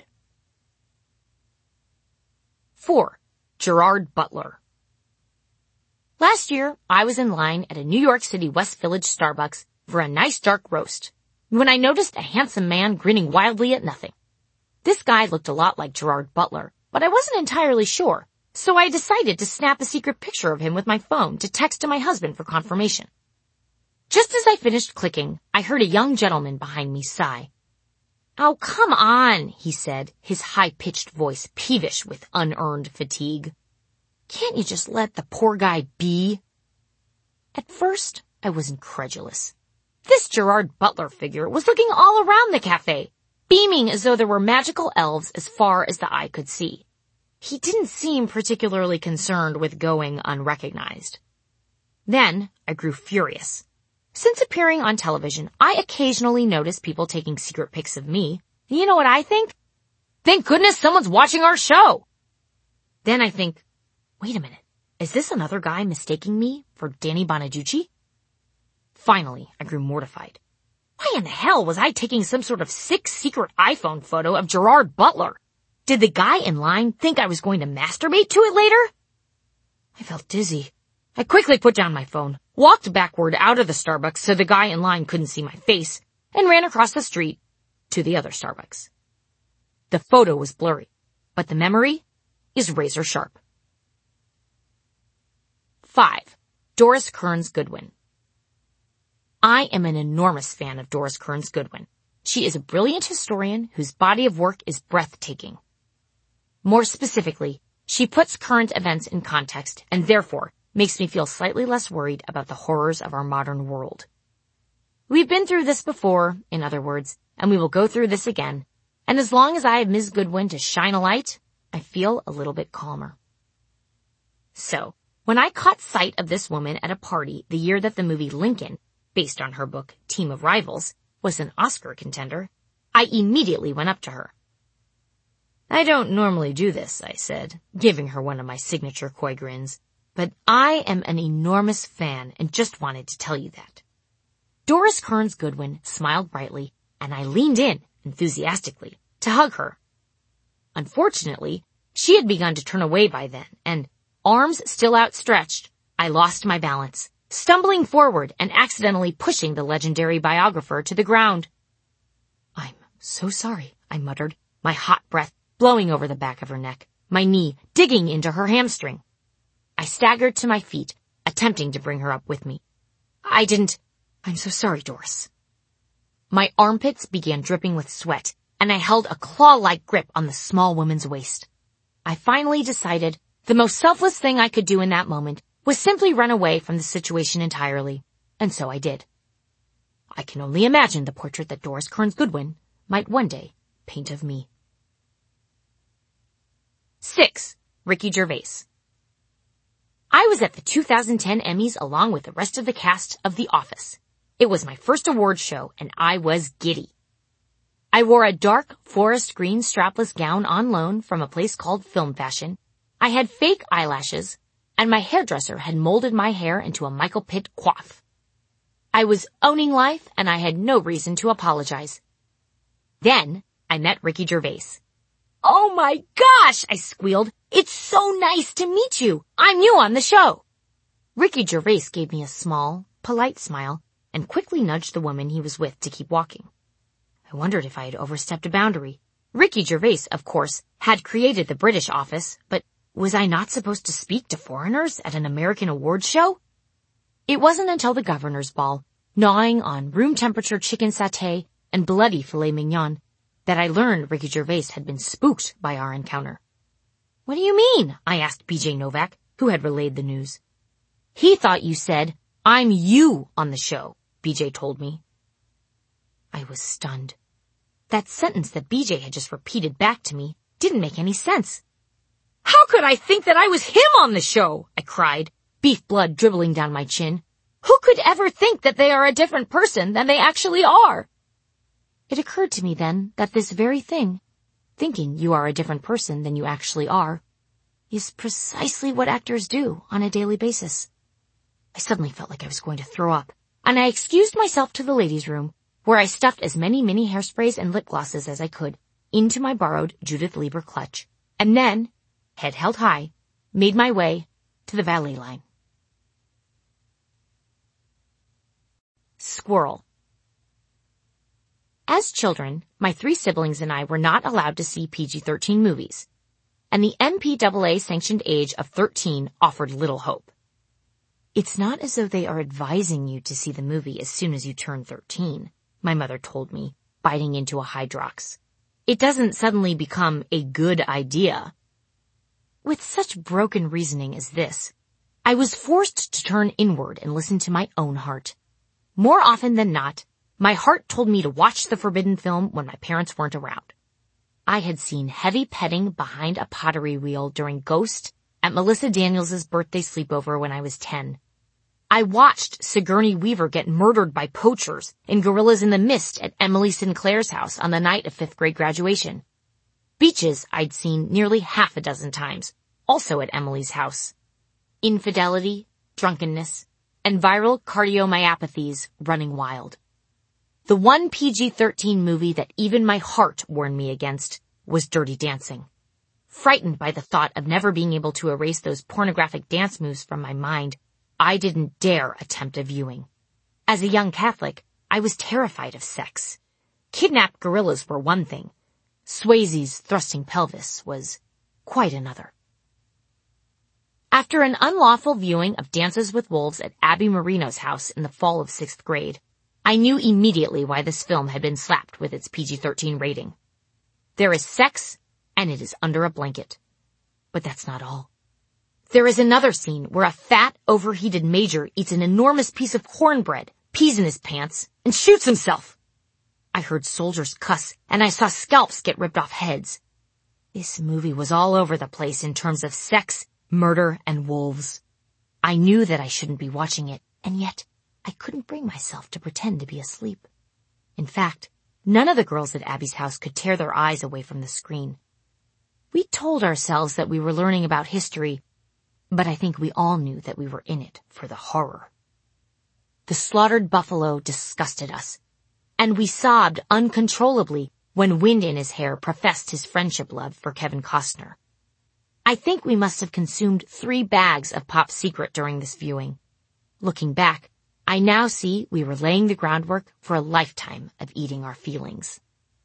4. Gerard Butler. Last year, I was in line at a New York City West Village Starbucks for a nice dark roast, when I noticed a handsome man grinning wildly at nothing. This guy looked a lot like Gerard Butler, but I wasn't entirely sure, so I decided to snap a secret picture of him with my phone to text to my husband for confirmation. Just as I finished clicking, I heard a young gentleman behind me sigh. "Oh, come on," he said, his high-pitched voice peevish with unearned fatigue. "Can't you just let the poor guy be?" At first, I was incredulous. This Gerard Butler figure was looking all around the cafe, beaming as though there were magical elves as far as the eye could see. He didn't seem particularly concerned with going unrecognized. Then I grew furious. Since appearing on television, I occasionally notice people taking secret pics of me. And you know what I think? Thank goodness someone's watching our show. Then I think, wait a minute, is this another guy mistaking me for Danny Bonaducci? Finally, I grew mortified. Why in the hell was I taking some sort of sick secret iPhone photo of Gerard Butler? Did the guy in line think I was going to masturbate to it later? I felt dizzy. I quickly put down my phone, walked backward out of the Starbucks so the guy in line couldn't see my face, and ran across the street to the other Starbucks. The photo was blurry, but the memory is razor sharp. 5. Doris Kearns Goodwin. I am an enormous fan of Doris Kearns Goodwin. She is a brilliant historian whose body of work is breathtaking. More specifically, she puts current events in context and therefore makes me feel slightly less worried about the horrors of our modern world. We've been through this before, in other words, and we will go through this again. And as long as I have Ms. Goodwin to shine a light, I feel a little bit calmer. So, when I caught sight of this woman at a party the year that the movie Lincoln, based on her book Team of Rivals, was an Oscar contender, I immediately went up to her. I don't normally do this, I said, giving her one of my signature coy grins, but I am an enormous fan and just wanted to tell you that. Doris Kearns Goodwin smiled brightly, and I leaned in, enthusiastically, to hug her. Unfortunately, she had begun to turn away by then, and, arms still outstretched, I lost my balance, stumbling forward and accidentally pushing the legendary biographer to the ground. I'm so sorry, I muttered, my hot breath blowing over the back of her neck, my knee digging into her hamstring. I staggered to my feet, attempting to bring her up with me. I'm so sorry, Doris. My armpits began dripping with sweat, and I held a claw-like grip on the small woman's waist. I finally decided the most selfless thing I could do in that moment was simply run away from the situation entirely, and so I did. I can only imagine the portrait that Doris Kearns Goodwin might one day paint of me. 6. Ricky Gervais. I was at the 2010 Emmys along with the rest of the cast of The Office. It was my first award show, and I was giddy. I wore a dark forest green strapless gown on loan from a place called Film Fashion. I had fake eyelashes, and my hairdresser had molded my hair into a Michael Pitt coif. I was owning life, and I had no reason to apologize. Then I met Ricky Gervais. Oh my gosh, I squealed. It's so nice to meet you. I'm new on the show. Ricky Gervais gave me a small, polite smile and quickly nudged the woman he was with to keep walking. I wondered if I had overstepped a boundary. Ricky Gervais, of course, had created the British office, but was I not supposed to speak to foreigners at an American awards show? It wasn't until the governor's ball, gnawing on room-temperature chicken satay and bloody filet mignon, that I learned Ricky Gervais had been spooked by our encounter. What do you mean? I asked BJ Novak, who had relayed the news. He thought you said, I'm you on the show, BJ told me. I was stunned. That sentence that BJ had just repeated back to me didn't make any sense. How could I think that I was him on the show? I cried, beef blood dribbling down my chin. Who could ever think that they are a different person than they actually are? It occurred to me then that this very thing, thinking you are a different person than you actually are, is precisely what actors do on a daily basis. I suddenly felt like I was going to throw up, and I excused myself to the ladies' room, where I stuffed as many mini hairsprays and lip glosses as I could into my borrowed Judith Lieber clutch, and then, head held high, made my way to the valet line. Squirrel. As children, my 3 siblings and I were not allowed to see PG-13 movies, and the MPAA-sanctioned age of 13 offered little hope. It's not as though they are advising you to see the movie as soon as you turn 13, my mother told me, biting into a Hydrox. It doesn't suddenly become a good idea. With such broken reasoning as this, I was forced to turn inward and listen to my own heart. More often than not, my heart told me to watch the forbidden film when my parents weren't around. I had seen heavy petting behind a pottery wheel during Ghost at Melissa Daniels' birthday sleepover when I was 10. I watched Sigourney Weaver get murdered by poachers in Gorillas in the Mist at Emily Sinclair's house on the night of 5th grade graduation. Beaches I'd seen nearly half a dozen times, also at Emily's house. Infidelity, drunkenness, and viral cardiomyopathies running wild. The one PG-13 movie that even my heart warned me against was Dirty Dancing. Frightened by the thought of never being able to erase those pornographic dance moves from my mind, I didn't dare attempt a viewing. As a young Catholic, I was terrified of sex. Kidnapped gorillas were one thing. Swayze's thrusting pelvis was quite another. After an unlawful viewing of Dances with Wolves at Abby Marino's house in the fall of 6th grade, I knew immediately why this film had been slapped with its PG-13 rating. There is sex, and it is under a blanket. But that's not all. There is another scene where a fat, overheated major eats an enormous piece of cornbread, pees in his pants, and shoots himself. I heard soldiers cuss, and I saw scalps get ripped off heads. This movie was all over the place in terms of sex, murder, and wolves. I knew that I shouldn't be watching it, and yet I couldn't bring myself to pretend to be asleep. In fact, none of the girls at Abby's house could tear their eyes away from the screen. We told ourselves that we were learning about history, but I think we all knew that we were in it for the horror. The slaughtered buffalo disgusted us, and we sobbed uncontrollably when Wind in His Hair professed his friendship love for Kevin Costner. I think we must have consumed 3 bags of Pop Secret during this viewing. Looking back, I now see we were laying the groundwork for a lifetime of eating our feelings.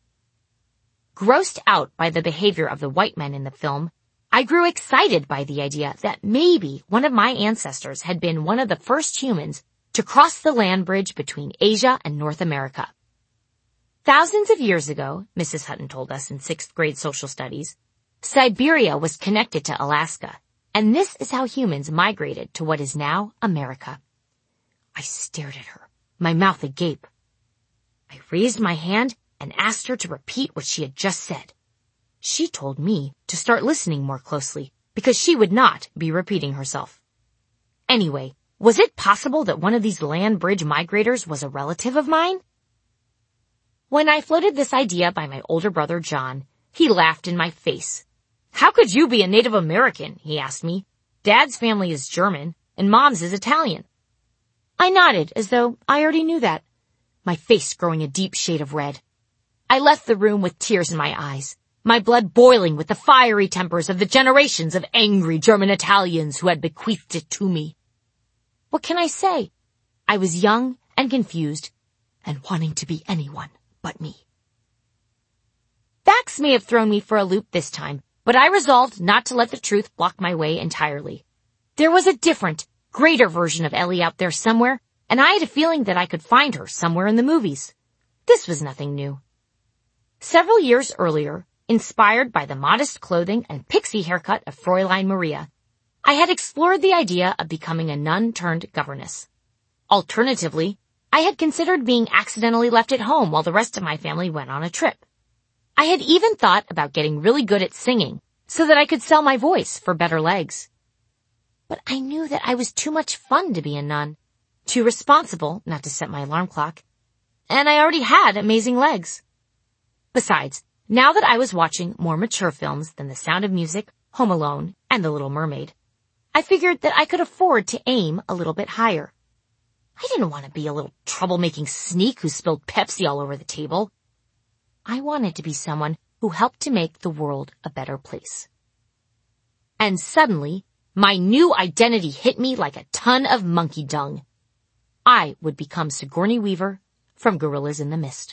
Grossed out by the behavior of the white men in the film, I grew excited by the idea that maybe one of my ancestors had been one of the first humans to cross the land bridge between Asia and North America. Thousands of years ago, Mrs. Hutton told us in 6th grade social studies, Siberia was connected to Alaska, and this is how humans migrated to what is now America. I stared at her, my mouth agape. I raised my hand and asked her to repeat what she had just said. She told me to start listening more closely because she would not be repeating herself. Anyway, was it possible that one of these land bridge migrators was a relative of mine? When I floated this idea by my older brother John, he laughed in my face. How could you be a Native American? He asked me. Dad's family is German and Mom's is Italian. I nodded as though I already knew that, my face growing a deep shade of red. I left the room with tears in my eyes, my blood boiling with the fiery tempers of the generations of angry German Italians who had bequeathed it to me. What can I say? I was young and confused and wanting to be anyone but me. Facts may have thrown me for a loop this time, but I resolved not to let the truth block my way entirely. There was a different, greater version of Ellie out there somewhere, and I had a feeling that I could find her somewhere in the movies. This was nothing new. Several years earlier, inspired by the modest clothing and pixie haircut of Fräulein Maria, I had explored the idea of becoming a nun-turned-governess. Alternatively, I had considered being accidentally left at home while the rest of my family went on a trip. I had even thought about getting really good at singing so that I could sell my voice for better legs. But I knew that I was too much fun to be a nun, too responsible not to set my alarm clock, and I already had amazing legs. Besides, now that I was watching more mature films than The Sound of Music, Home Alone, and The Little Mermaid, I figured that I could afford to aim a little bit higher. I didn't want to be a little troublemaking sneak who spilled Pepsi all over the table. I wanted to be someone who helped to make the world a better place. And suddenly, my new identity hit me like a ton of monkey dung. I would become Sigourney Weaver from Gorillas in the Mist.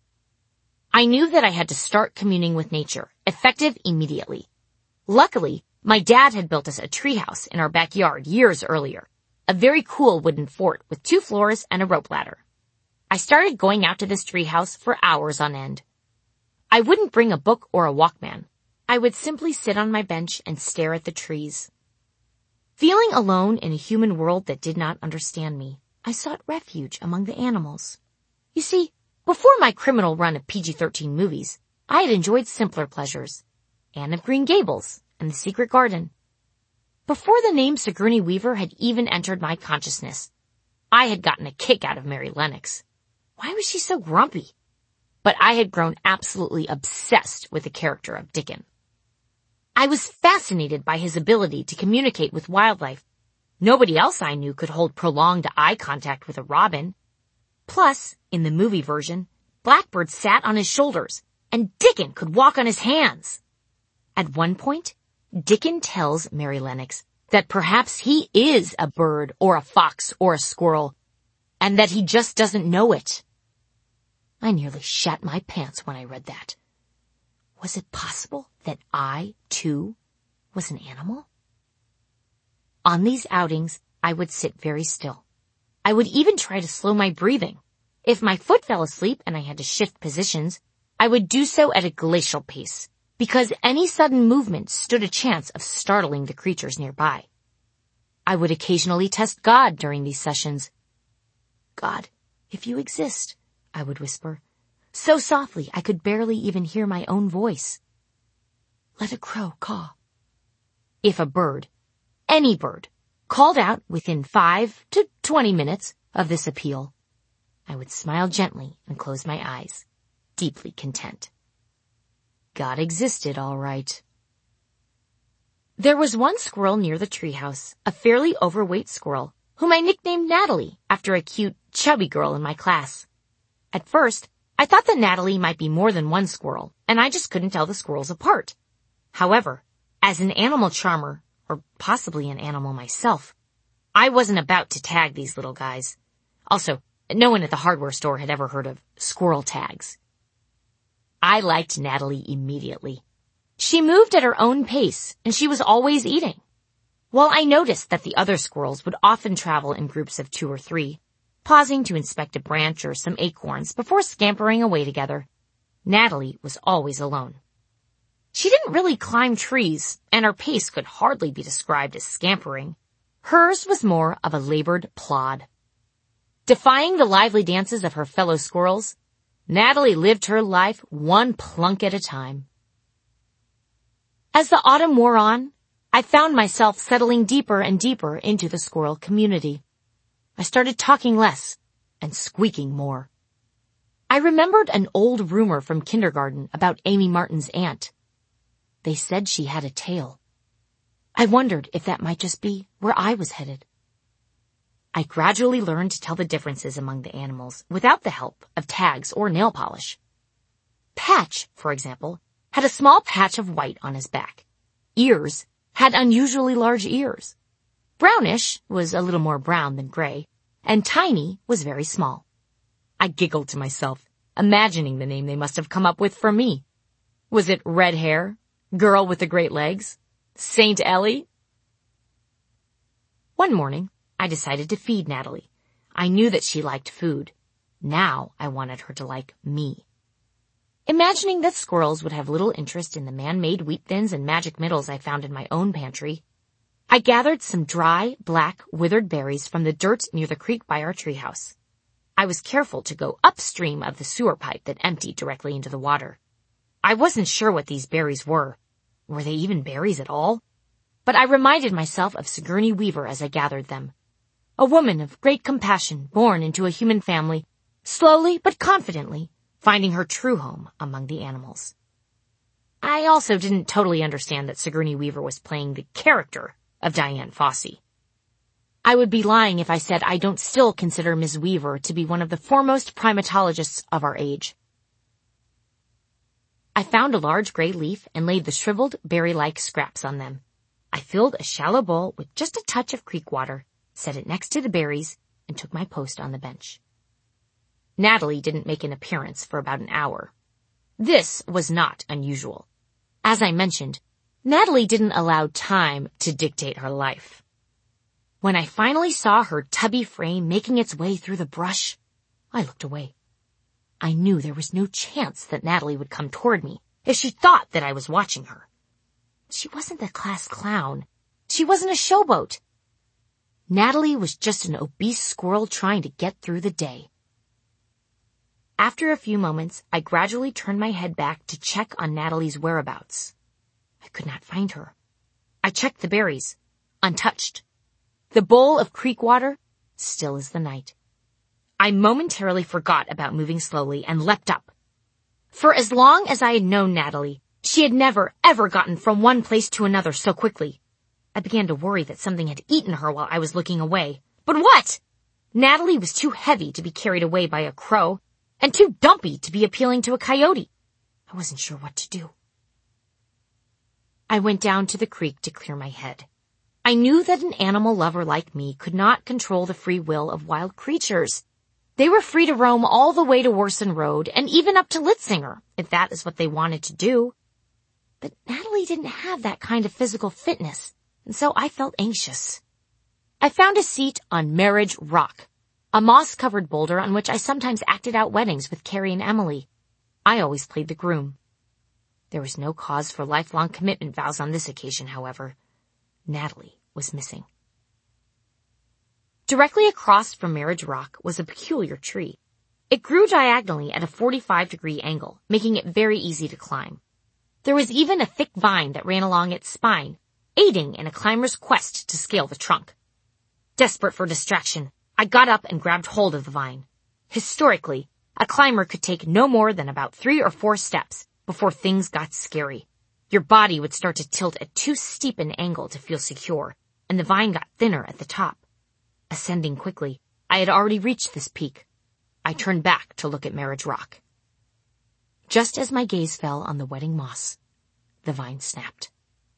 I knew that I had to start communing with nature, effective immediately. Luckily, my dad had built us a treehouse in our backyard years earlier, a very cool wooden fort with 2 floors and a rope ladder. I started going out to this treehouse for hours on end. I wouldn't bring a book or a Walkman. I would simply sit on my bench and stare at the trees. Feeling alone in a human world that did not understand me, I sought refuge among the animals. You see, before my criminal run of PG-13 movies, I had enjoyed simpler pleasures. Anne of Green Gables and The Secret Garden. Before the name Sigourney Weaver had even entered my consciousness, I had gotten a kick out of Mary Lennox. Why was she so grumpy? But I had grown absolutely obsessed with the character of Dickon. I was fascinated by his ability to communicate with wildlife. Nobody else I knew could hold prolonged eye contact with a robin. Plus, in the movie version, Blackbird sat on his shoulders, and Dickon could walk on his hands. At one point, Dickon tells Mary Lennox that perhaps he is a bird or a fox or a squirrel, and that he just doesn't know it. I nearly shat my pants when I read that. Was it possible that I, too, was an animal? On these outings, I would sit very still. I would even try to slow my breathing. If my foot fell asleep and I had to shift positions, I would do so at a glacial pace, because any sudden movement stood a chance of startling the creatures nearby. I would occasionally test God during these sessions. God, if you exist, I would whisper, so softly I could barely even hear my own voice. Let a crow caw. If a bird, any bird, called out within 5 to 20 minutes of this appeal, I would smile gently and close my eyes, deeply content. God existed, all right. There was one squirrel near the treehouse, a fairly overweight squirrel, whom I nicknamed Natalie after a cute, chubby girl in my class. At first, I thought that Natalie might be more than one squirrel, and I just couldn't tell the squirrels apart. However, as an animal charmer, or possibly an animal myself, I wasn't about to tag these little guys. Also, no one at the hardware store had ever heard of squirrel tags. I liked Natalie immediately. She moved at her own pace, and she was always eating. While I noticed that the other squirrels would often travel in groups of 2 or 3, pausing to inspect a branch or some acorns before scampering away together, Natalie was always alone. She didn't really climb trees, and her pace could hardly be described as scampering. Hers was more of a labored plod. Defying the lively dances of her fellow squirrels, Natalie lived her life one plunk at a time. As the autumn wore on, I found myself settling deeper and deeper into the squirrel community. I started talking less and squeaking more. I remembered an old rumor from kindergarten about Amy Martin's aunt. They said she had a tail. I wondered if that might just be where I was headed. I gradually learned to tell the differences among the animals without the help of tags or nail polish. Patch, for example, had a small patch of white on his back. Ears had unusually large ears. Brownish was a little more brown than gray, and Tiny was very small. I giggled to myself, imagining the name they must have come up with for me. Was it Red Hair? Girl with the Great Legs? Saint Ellie? One morning, I decided to feed Natalie. I knew that she liked food. Now I wanted her to like me. Imagining that squirrels would have little interest in the man-made wheat thins and magic middles I found in my own pantry, I gathered some dry, black, withered berries from the dirt near the creek by our treehouse. I was careful to go upstream of the sewer pipe that emptied directly into the water. I wasn't sure what these berries were. Were they even berries at all? But I reminded myself of Sigourney Weaver as I gathered them. A woman of great compassion born into a human family, slowly but confidently finding her true home among the animals. I also didn't totally understand that Sigourney Weaver was playing the character of Dian Fossey. I would be lying if I said I don't still consider Ms. Weaver to be one of the foremost primatologists of our age. I found a large gray leaf and laid the shriveled, berry-like scraps on them. I filled a shallow bowl with just a touch of creek water, set it next to the berries, and took my post on the bench. Natalie didn't make an appearance for about an hour. This was not unusual. As I mentioned, Natalie didn't allow time to dictate her life. When I finally saw her tubby frame making its way through the brush, I looked away. I knew there was no chance that Natalie would come toward me if she thought that I was watching her. She wasn't the class clown. She wasn't a showboat. Natalie was just an obese squirrel trying to get through the day. After a few moments, I gradually turned my head back to check on Natalie's whereabouts. I could not find her. I checked the berries. untouched. The bowl of creek water, still as the night. I momentarily forgot about moving slowly and leapt up. For as long as I had known Natalie, she had never, ever gotten from one place to another so quickly. I began to worry that something had eaten her while I was looking away. But what? Natalie was too heavy to be carried away by a crow, and too dumpy to be appealing to a coyote. I wasn't sure what to do. I went down to the creek to clear my head. I knew that an animal lover like me could not control the free will of wild creatures. They were free to roam all the way to Worson Road and even up to Litzinger, if that is what they wanted to do. But Natalie didn't have that kind of physical fitness, and so I felt anxious. I found a seat on Marriage Rock, a moss-covered boulder on which I sometimes acted out weddings with Carrie and Emily. I always played the groom. There was no cause for lifelong commitment vows on this occasion, however. Natalie was missing. Directly across from Marriage Rock was a peculiar tree. It grew diagonally at a 45-degree angle, making it very easy to climb. There was even a thick vine that ran along its spine, aiding in a climber's quest to scale the trunk. Desperate for distraction, I got up and grabbed hold of the vine. Historically, a climber could take no more than about 3 or 4 steps before things got scary. Your body would start to tilt at too steep an angle to feel secure, and the vine got thinner at the top. Ascending quickly, I had already reached this peak. I turned back to look at Marriage Rock. Just as my gaze fell on the wetting moss, the vine snapped.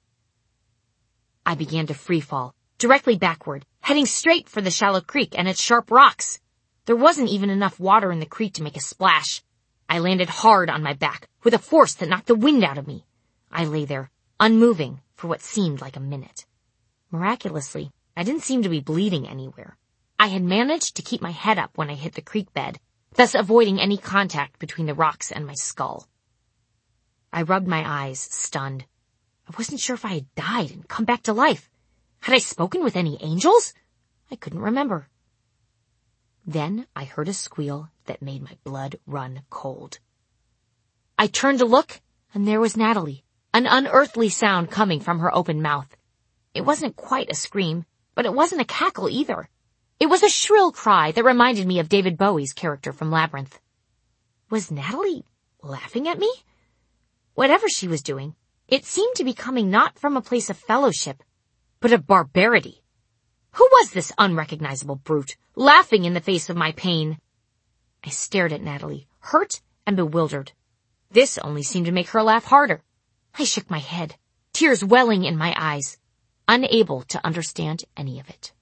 I began to free fall, directly backward, heading straight for the shallow creek and its sharp rocks. There wasn't even enough water in the creek to make a splash. I landed hard on my back, with a force that knocked the wind out of me. I lay there, unmoving, for what seemed like a minute. Miraculously, I didn't seem to be bleeding anywhere. I had managed to keep my head up when I hit the creek bed, thus avoiding any contact between the rocks and my skull. I rubbed my eyes, stunned. I wasn't sure if I had died and come back to life. Had I spoken with any angels? I couldn't remember. Then I heard a squeal that made my blood run cold. I turned to look, and there was Natalie, an unearthly sound coming from her open mouth. It wasn't quite a scream, but it wasn't a cackle either. It was a shrill cry that reminded me of David Bowie's character from Labyrinth. Was Natalie laughing at me? Whatever she was doing, it seemed to be coming not from a place of fellowship, but of barbarity. Who was this unrecognizable brute, laughing in the face of my pain? I stared at Natalie, hurt and bewildered. This only seemed to make her laugh harder. I shook my head, tears welling in my eyes, unable to understand any of it.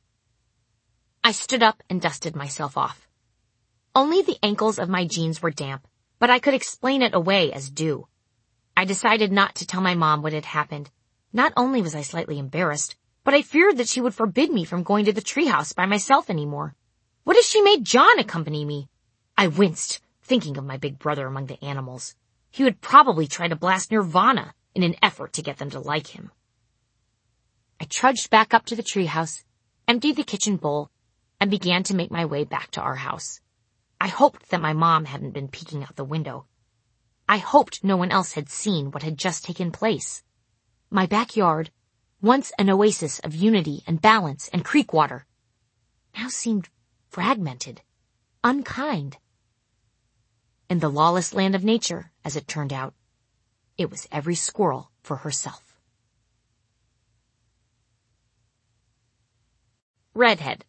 I stood up and dusted myself off. Only the ankles of my jeans were damp, but I could explain it away as dew. I decided not to tell my mom what had happened. Not only was I slightly embarrassed, but I feared that she would forbid me from going to the treehouse by myself anymore. What if she made John accompany me? I winced, thinking of my big brother among the animals. He would probably try to blast Nirvana in an effort to get them to like him. I trudged back up to the treehouse, emptied the kitchen bowl, and began to make my way back to our house. I hoped that my mom hadn't been peeking out the window. I hoped no one else had seen what had just taken place. My backyard, once an oasis of unity and balance and creek water, now seemed fragmented, unkind. In the lawless land of nature, as it turned out, it was every squirrel for herself. Redhead.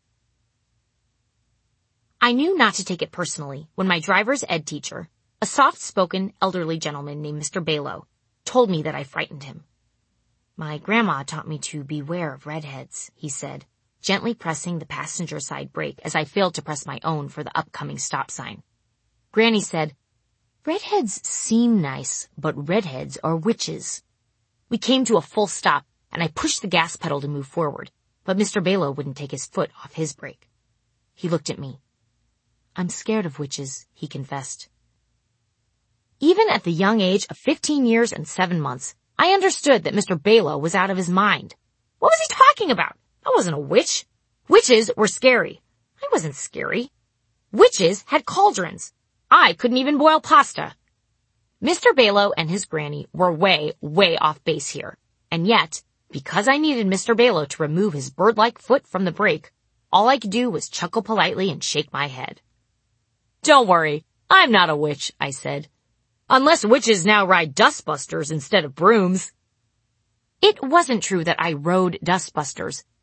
I knew not to take it personally when my driver's ed teacher, a soft-spoken elderly gentleman named Mr. Balow, told me that I frightened him. My grandma taught me to beware of redheads, he said, gently pressing the passenger side brake as I failed to press my own for the upcoming stop sign. Granny said, "Redheads seem nice, but redheads are witches." We came to a full stop, and I pushed the gas pedal to move forward, but Mr. Balow wouldn't take his foot off his brake. He looked at me. "I'm scared of witches," he confessed. Even at the young age of 15 years and 7 months, I understood that Mr. Balow was out of his mind. What was he talking about? I wasn't a witch. Witches were scary. I wasn't scary. Witches had cauldrons. I couldn't even boil pasta. Mr. Balow and his granny were way, way off base here. And yet, because I needed Mr. Balo to remove his bird-like foot from the brake, all I could do was chuckle politely and shake my head. "Don't worry, I'm not a witch," I said. "Unless witches now ride dustbusters instead of brooms." It wasn't true that I rode dustbusters,